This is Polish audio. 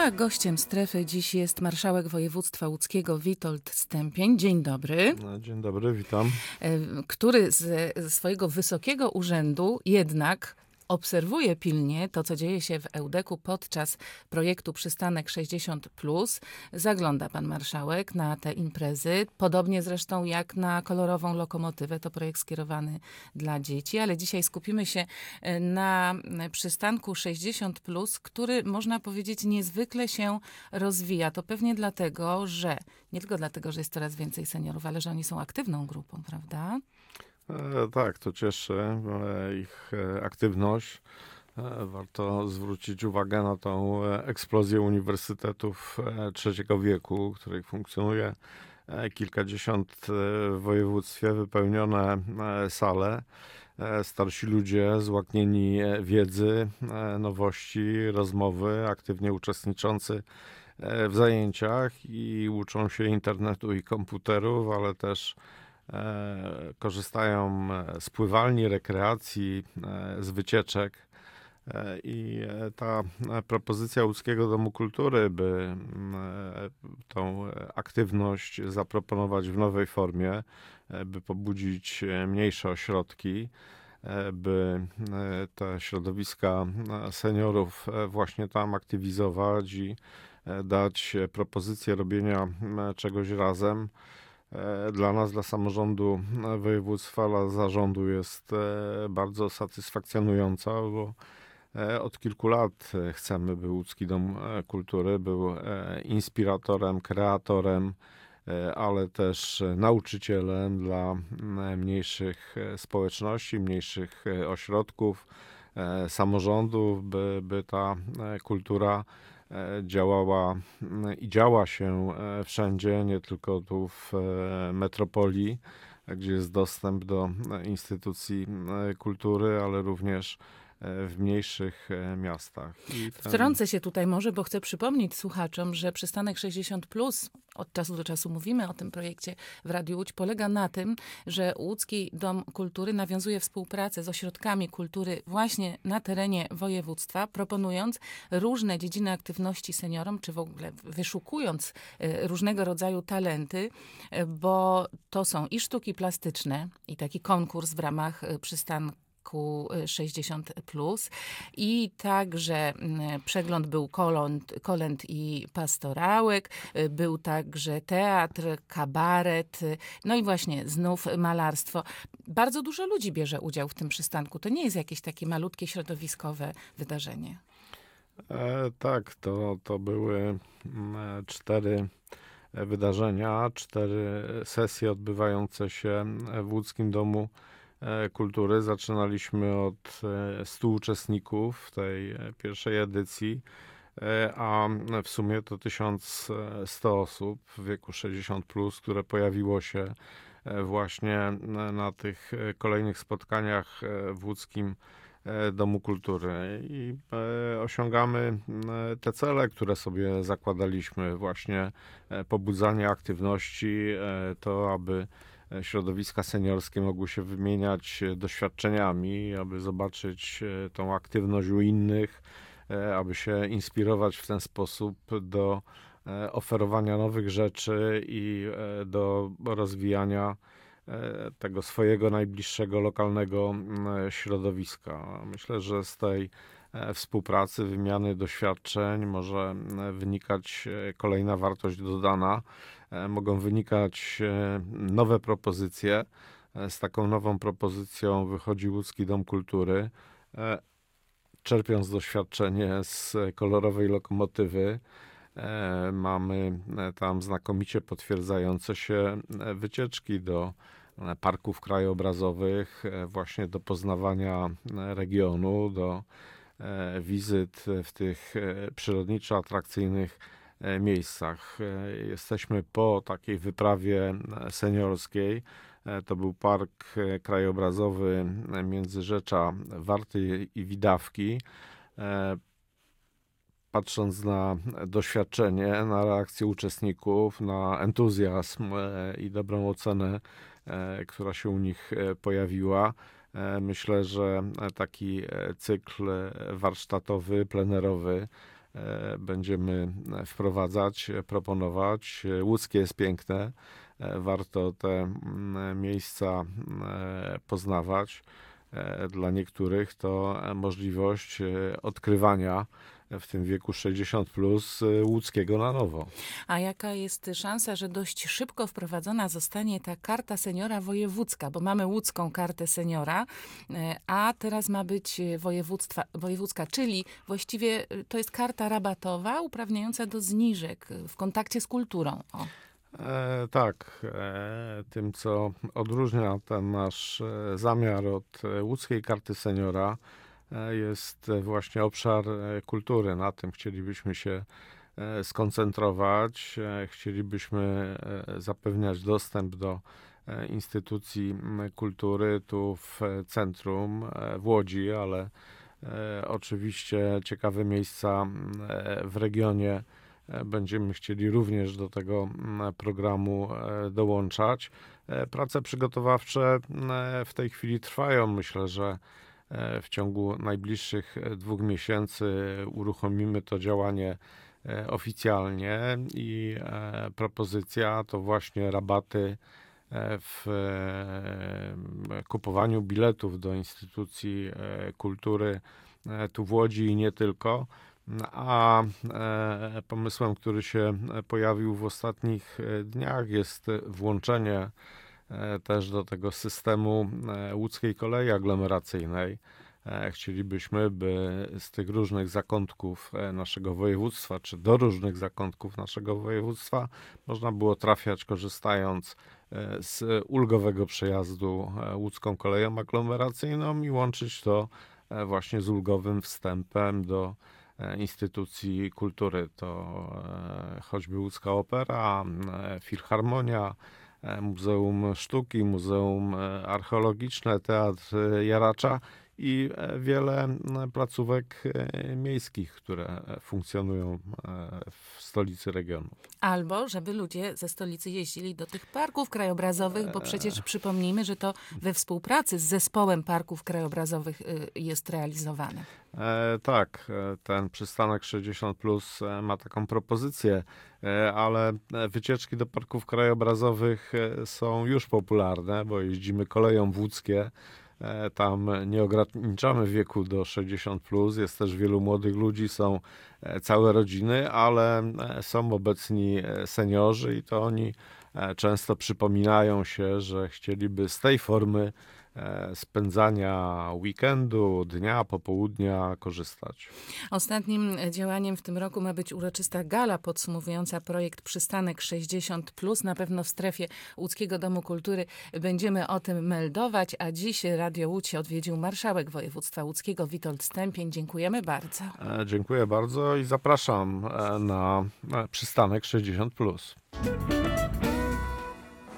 A gościem strefy dziś jest marszałek województwa łódzkiego Witold Stępień. Dzień dobry. Dzień dobry, witam. Który z swojego wysokiego urzędu jednak obserwuje pilnie to, co dzieje się w Ełdeku podczas projektu Przystanek 60+. Zagląda pan marszałek na te imprezy, podobnie zresztą jak na kolorową lokomotywę. To projekt skierowany dla dzieci, ale dzisiaj skupimy się na przystanku 60+, który można powiedzieć niezwykle się rozwija. To pewnie dlatego, że nie tylko dlatego, że jest coraz więcej seniorów, ale że oni są aktywną grupą, prawda? Tak, to cieszy ich aktywność. Warto zwrócić uwagę na tą eksplozję uniwersytetów trzeciego wieku, których funkcjonuje kilkadziesiąt w województwie, wypełnione sale. Starsi ludzie złaknieni wiedzy, nowości, rozmowy, aktywnie uczestniczący w zajęciach i uczą się internetu i komputerów, ale też korzystają z pływalni, rekreacji, z wycieczek. I ta propozycja Łódzkiego Domu Kultury, by tą aktywność zaproponować w nowej formie, by pobudzić mniejsze ośrodki, by te środowiska seniorów właśnie tam aktywizować i dać propozycję robienia czegoś razem. Dla nas, dla samorządu województwa, dla zarządu jest bardzo satysfakcjonująca, bo od kilku lat chcemy, by Łódzki Dom Kultury był inspiratorem, kreatorem, ale też nauczycielem dla mniejszych społeczności, mniejszych ośrodków, samorządów, by ta kultura działała i działa się wszędzie, nie tylko tu w metropolii, gdzie jest dostęp do instytucji kultury, ale również w mniejszych miastach. Wtrącę się tutaj może, bo chcę przypomnieć słuchaczom, że Przystanek 60+, od czasu do czasu mówimy o tym projekcie w Radiu Łódź, polega na tym, że Łódzki Dom Kultury nawiązuje współpracę z ośrodkami kultury właśnie na terenie województwa, proponując różne dziedziny aktywności seniorom, czy w ogóle wyszukując różnego rodzaju talenty, bo to są i sztuki plastyczne, i taki konkurs w ramach przystanku 60+, i także przegląd był kolęd i pastorałek, był także teatr, kabaret, no i właśnie znów malarstwo. Bardzo dużo ludzi bierze udział w tym przystanku. To nie jest jakieś takie malutkie środowiskowe wydarzenie. Tak, to były 4 wydarzenia, 4 sesje odbywające się w Łódzkim Domu Kultury. Zaczynaliśmy od 100 uczestników tej pierwszej edycji, a w sumie to 1100 osób w wieku 60+, które pojawiło się właśnie na tych kolejnych spotkaniach w Łódzkim Domu Kultury i osiągamy te cele, które sobie zakładaliśmy, właśnie pobudzanie aktywności, to aby środowiska seniorskie mogły się wymieniać doświadczeniami, aby zobaczyć tą aktywność u innych, aby się inspirować w ten sposób do oferowania nowych rzeczy i do rozwijania tego swojego najbliższego lokalnego środowiska. Myślę, że z tej współpracy, wymiany doświadczeń może wynikać kolejna wartość dodana. Mogą wynikać nowe propozycje. Z taką nową propozycją wychodzi Łódzki Dom Kultury, czerpiąc doświadczenie z kolorowej lokomotywy. Mamy tam znakomicie potwierdzające się wycieczki do parków krajobrazowych, właśnie do poznawania regionu, do wizyt w tych przyrodniczo atrakcyjnych miejscach. Jesteśmy po takiej wyprawie seniorskiej. To był park krajobrazowy Międzyrzecza Warty i Widawki. Patrząc na doświadczenie, na reakcję uczestników, na entuzjazm i dobrą ocenę, która się u nich pojawiła, myślę, że taki cykl warsztatowy, plenerowy będziemy wprowadzać, proponować. Łódzkie jest piękne, warto te miejsca poznawać. Dla niektórych to możliwość odkrywania w tym wieku 60 plus łódzkiego na nowo. A jaka jest szansa, że dość szybko wprowadzona zostanie ta karta seniora wojewódzka? Bo mamy łódzką kartę seniora, a teraz ma być wojewódzka, czyli właściwie to jest karta rabatowa uprawniająca do zniżek w kontakcie z kulturą. O. Tak, tym co odróżnia ten nasz zamiar od łódzkiej karty seniora jest właśnie obszar kultury. Na tym chcielibyśmy się skoncentrować. Chcielibyśmy zapewniać dostęp do instytucji kultury tu w centrum, w Łodzi, ale oczywiście ciekawe miejsca w regionie będziemy chcieli również do tego programu dołączać. Prace przygotowawcze w tej chwili trwają. Myślę, że w ciągu najbliższych 2 miesięcy uruchomimy to działanie oficjalnie i propozycja to właśnie rabaty w kupowaniu biletów do instytucji kultury tu w Łodzi i nie tylko. A pomysłem, który się pojawił w ostatnich dniach, jest włączenie też do tego systemu łódzkiej kolei aglomeracyjnej. Chcielibyśmy, by z tych różnych zakątków naszego województwa, czy do różnych zakątków naszego województwa można było trafiać, korzystając z ulgowego przejazdu łódzką koleją aglomeracyjną i łączyć to właśnie z ulgowym wstępem do instytucji kultury. To choćby Łódzka Opera, Filharmonia, Muzeum Sztuki, Muzeum Archeologiczne, Teatr Jaracza i wiele placówek miejskich, które funkcjonują w stolicy regionu. Albo żeby ludzie ze stolicy jeździli do tych parków krajobrazowych, bo przecież przypomnijmy, że to we współpracy z zespołem parków krajobrazowych jest realizowane. Tak, ten przystanek 60 plus ma taką propozycję, ale wycieczki do parków krajobrazowych są już popularne, bo jeździmy koleją w Łódzkie. Tam nie ograniczamy wieku do 60 plus. Jest też wielu młodych ludzi, są całe rodziny, ale są obecni seniorzy i to oni często przypominają się, że chcieliby z tej formy spędzania weekendu, dnia, popołudnia korzystać. Ostatnim działaniem w tym roku ma być uroczysta gala podsumowująca projekt Przystanek 60+. Na pewno w strefie Łódzkiego Domu Kultury będziemy o tym meldować, a dziś Radio Łódź odwiedził marszałek województwa łódzkiego Witold Stępień. Dziękujemy bardzo. Dziękuję bardzo i zapraszam na Przystanek 60+.